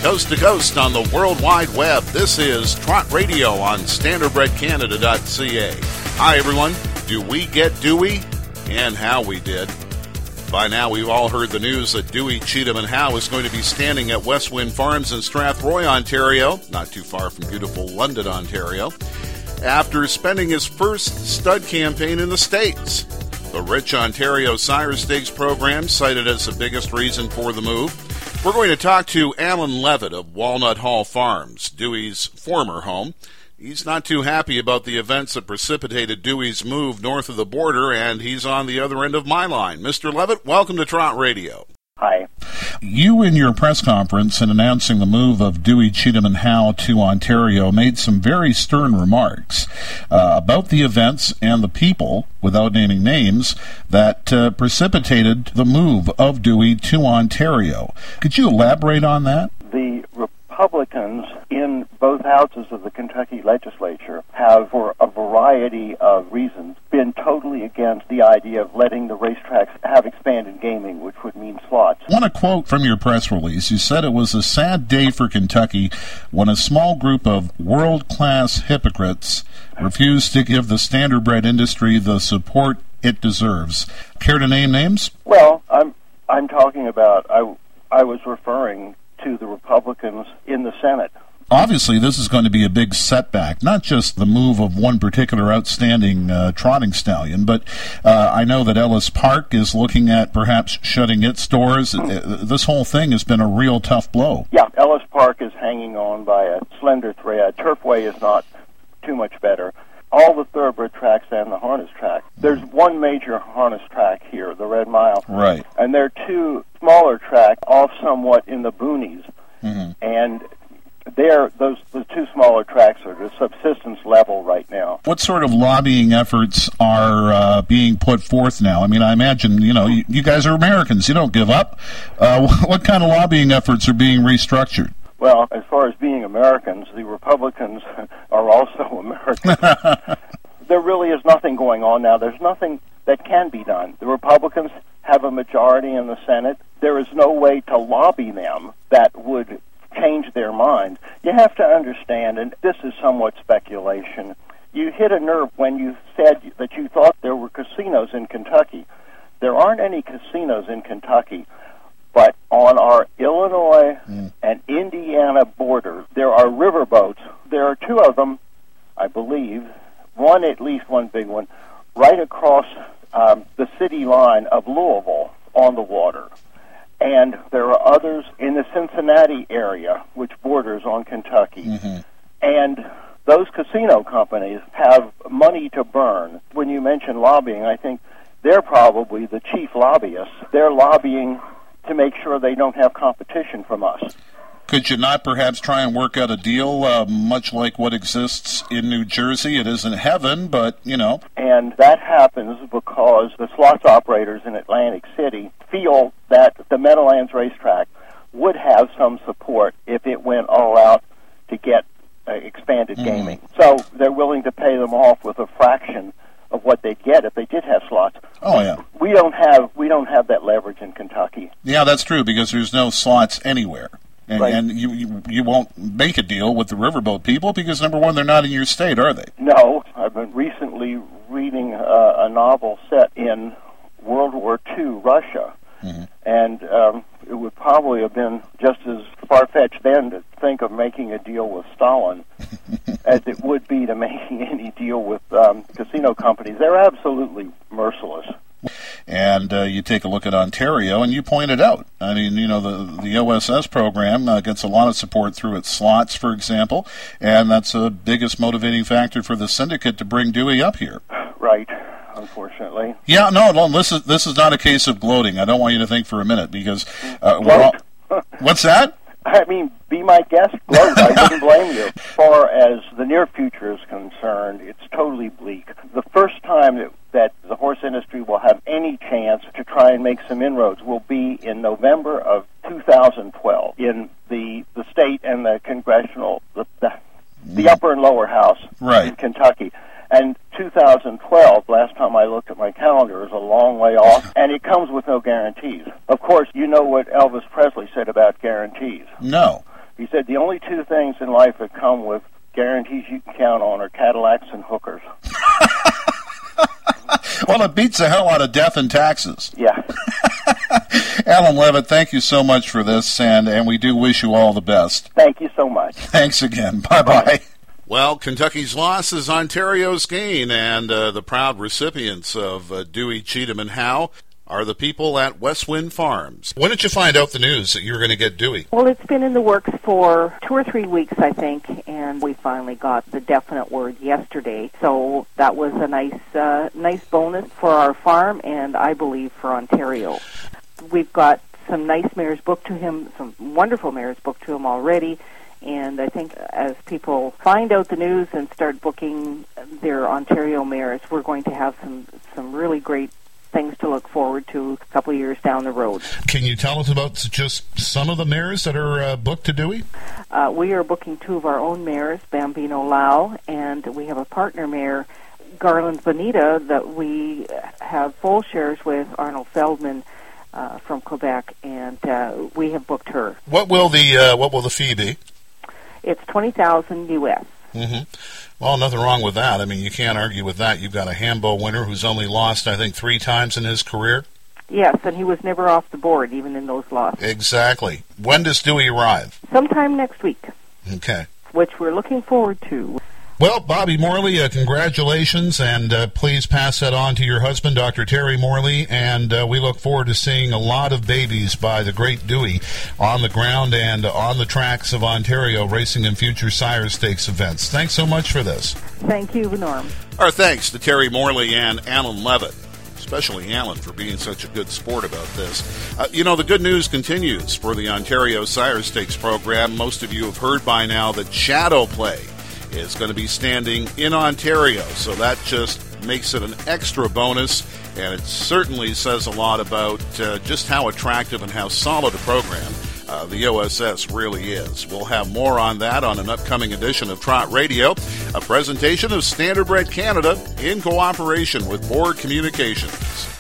coast to coast on the World Wide Web. This is Trot Radio on StandardBredCanada.ca. Hi, everyone. Do we get Dewey? And how we did. By now, we've all heard the news that Dewey, Cheatham, and Howe is going to be standing at Westwind Farms in Strathroy, Ontario, not too far from beautiful London, Ontario, after spending his first stud campaign in the States. The Rich Ontario Sire Stakes program cited as the biggest reason for the move. We're going to talk to Alan Levitt of Walnut Hall Farms, Dewey's former home. He's not too happy about the events that precipitated Dewey's move north of the border, and he's on the other end of my line. Mr. Levitt, welcome to Trot Radio. Hi. You, in your press conference in announcing the move of Dewey, Cheatham, and Howe to Ontario, made some very stern remarks about the events and the people, without naming names, that precipitated the move of Dewey to Ontario. Could you elaborate on that? The Republicans in both houses of the Kentucky legislature have, for a variety of reasons, been totally against the idea of letting the racetracks have expanded gaming, which would mean slots. I want to quote from your press release. You said it was a sad day for Kentucky when a small group of world-class hypocrites refused to give the standardbred industry the support it deserves. Care to name names? Well, I'm talking about, I was referring to the Republicans in the Senate. Obviously, this is going to be a big setback, not just the move of one particular outstanding trotting stallion, but I know that Ellis Park is looking at perhaps shutting its doors. This whole thing has been a real tough blow. Yeah, Ellis Park is hanging on by a slender thread. Turfway is not too much better. All the thoroughbred tracks and the harness track. There's one major harness track here, the Red Mile. Right. And there are two smaller tracks off somewhat in the boonies. Mm-hmm. And the two smaller tracks are the subsistence level right now. What sort of lobbying efforts are being put forth now? I mean, I imagine, you guys are Americans. You don't give up. What kind of lobbying efforts are being restructured? Well, as far as being Americans, the Republicans are also Americans. There really is nothing going on now. There's nothing that can be done. The Republicans have a majority in the Senate. There is no way to lobby them that would change their mind. You have to understand, and this is somewhat speculation, you hit a nerve when you said that you thought there were casinos in Kentucky. There aren't any casinos in Kentucky. But on our Illinois and Indiana border, there are riverboats. There are two of them, I believe, at least one big one, right across the city line of Louisville on the water. And there are others in the Cincinnati area, which borders on Kentucky. Mm-hmm. And those casino companies have money to burn. When you mention lobbying, I think they're probably the chief lobbyists. They're lobbying to make sure they don't have competition from us. Could you not perhaps try and work out a deal much like what exists in New Jersey? It isn't heaven, but, And that happens because the slots operators in Atlantic City feel that the Meadowlands racetrack would have some support if it went all out to get expanded gaming. So they're willing to pay them off with a fraction of what they'd get if they did have slots. Oh, yeah. We don't have that leverage in Kentucky. Yeah, that's true, because there's no slots anywhere. And, right. And you won't make a deal with the riverboat people because, number one, they're not in your state, are they? No. I've been recently reading a novel set in World War II Russia. Mm-hmm. And it would probably have been just as far-fetched then to think of making a deal with Stalin as it would be to making any deal with casino companies. They're absolutely merciless. And you take a look at Ontario, and you pointed out, I mean, the OSS program gets a lot of support through its slots, for example, and that's the biggest motivating factor for the syndicate to bring Dewey up here. Right. Unfortunately. Yeah, no, this is not a case of gloating. I don't want you to think for a minute, because what's that? I mean, be my guest, gloat. I wouldn't blame you. As far as the near future is concerned, it's totally bleak. The first time that the horse industry will have any chance to try and make some inroads will be in November of 2012 in the state and the congressional, the upper and lower house in Kentucky. And 2012, last time I looked at my calendar, is a long way off, and it comes with no guarantees. Of course, you know what Elvis Presley said about guarantees. No. He said the only two things in life that come with guarantees you can count on are Cadillacs and hookers. Well, it beats the hell out of death and taxes. Yeah. Alan Levitt, thank you so much for this, and we do wish you all the best. Thank you so much. Thanks again. Bye-bye. Well, Kentucky's loss is Ontario's gain, and the proud recipients of Dewey, Cheatham, and Howe are the people at West Wind Farms. When did you find out the news that you were going to get Dewey? Well, it's been in the works for 2 or 3 weeks, I think, and we finally got the definite word yesterday. So that was a nice bonus for our farm, and I believe for Ontario. We've got some nice mares booked to him, some wonderful mares booked to him already, and I think as people find out the news and start booking their Ontario mares, we're going to have some really great things to look forward to a couple of years down the road. Can you tell us about just some of the mares that are booked to Dewey? We are booking 2 of our own mares, Bambino Lau, and we have a partner mare, Garland Bonita, that we have full shares with, Arnold Feldman from Quebec, and we have booked her. What will the fee be? It's $20,000 US. Mm-hmm. Well, nothing wrong with that. I mean, you can't argue with that. You've got a Hambo winner who's only lost, I think, 3 times in his career. Yes, and he was never off the board, even in those losses. Exactly. When does Dewey arrive? Sometime next week. Okay. Which we're looking forward to. Well, Bobby Morley, congratulations, and please pass that on to your husband, Dr. Terry Morley, and we look forward to seeing a lot of babies by the great Dewey on the ground and on the tracks of Ontario racing in future Sire Stakes events. Thanks so much for this. Thank you, Norm. Our thanks to Terry Morley and Alan Levitt, especially Alan for being such a good sport about this. The good news continues for the Ontario Sire Stakes program. Most of you have heard by now that Shadow Play is going to be standing in Ontario, so that just makes it an extra bonus, and it certainly says a lot about just how attractive and how solid a program the OSS really is. We'll have more on that on an upcoming edition of Trot Radio, a presentation of Standardbred Canada in cooperation with Board Communications.